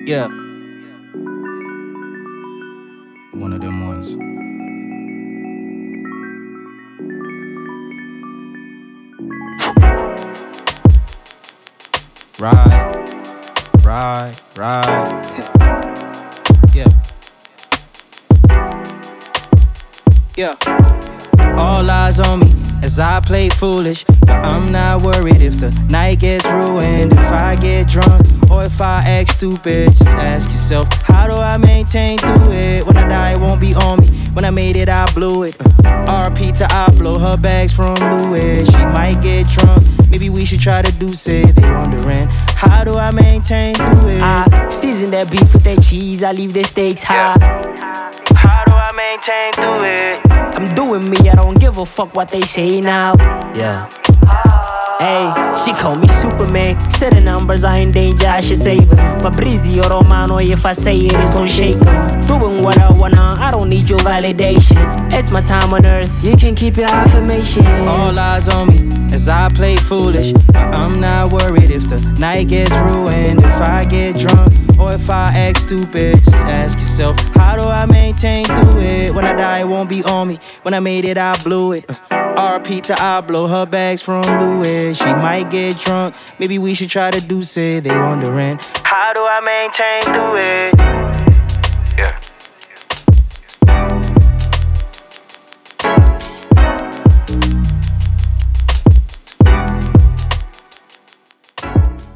Yeah, one of them ones. Right. Yeah, yeah. All eyes on me as I play foolish, but I'm not worried if the night gets ruined. If I get drunk or if I act stupid, just ask yourself, how do I maintain through it? When I die, it won't be on me. When I made it, I blew it. RP to I blow her bags from Louis. She might get drunk, maybe we should try to do say. They wondering, how do I maintain through it? I season that beef with that cheese, I leave the stakes high. How do I maintain through it? I'm doing me, I don't give a fuck what they say now. Yeah. Hey, she call me Superman. Said the numbers are in danger, I should save them. Fabrizio Romano, if I say it, it's gon' shake them. Doing what I wanna, I don't need your validation. It's my time on earth, you can keep your affirmations. All eyes on me as I play foolish, but I'm not worried if the night gets ruined. If I get drunk or if I act stupid, just ask yourself, how do I maintain through it? When I die, it won't be on me. When I made it, I blew it. RP to I blow her bags from Louis. She might get drunk, maybe we should try to do say. They wondering, how do I maintain through it?